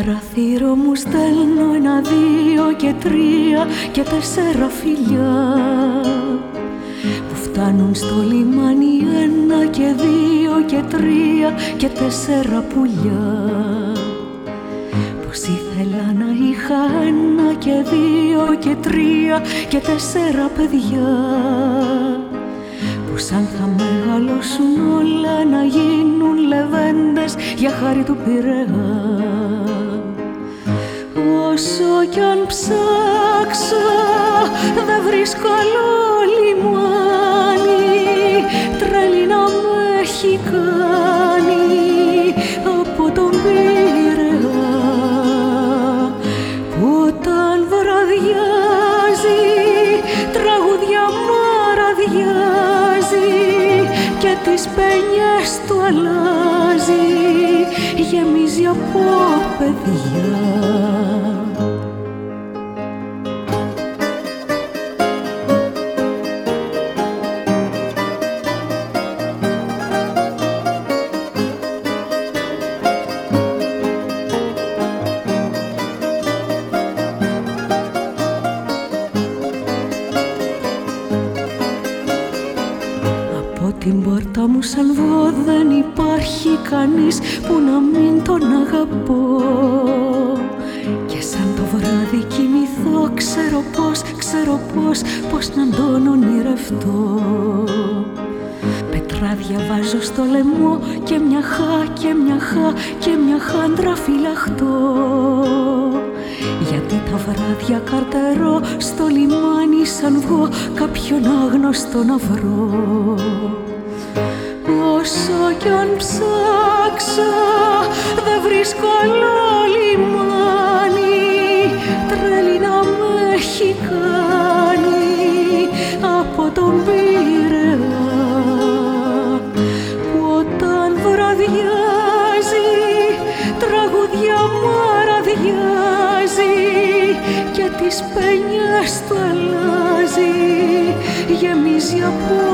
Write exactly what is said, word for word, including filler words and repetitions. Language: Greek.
παραθύρο μου στέλνω ένα, δύο και τρία και τέσσερα φιλιά που φτάνουν στο λιμάνι, ένα και δύο και τρία και τέσσερα πουλιά. Πως ήθελα να είχα ένα και δύο και τρία και τέσσερα παιδιά που σαν θα μεγαλώσουν όλα να γίνουν λεβέντες για χάρη του Πειραιά. Όσο κι αν ψάξω δεν βρίσκω άλλο λιμάνι, τρέλη να με έχει κάνει από τον Πειραιά, που όταν βραδιάζει τραγούδια μαραδιάζει και τις παινιές του αλλάζει, γεμίζει από παιδιά. Την πόρτα μου σαν βγω δεν υπάρχει κανείς που να μην τον αγαπώ, και σαν το βράδυ κοιμηθώ ξέρω πως, ξέρω πως, πως να τον ονειρευτώ. Πετράδια βάζω στο λαιμό και μια χά και μια χά και μια χάντρα φυλαχτώ, γιατί τα βράδια καρτερώ στο λιμάνι σαν βγω κάποιον άγνωστο να βρω. Όσο κι αν ψάξω δεν βρίσκω άλλο λιμάνι, τρέλη να με έχει κάνει από τον Πειραιά, που όταν βραδιάζει τραγούδια μαραδιάζει και τις παινιές του αλλάζει, γεμίζει από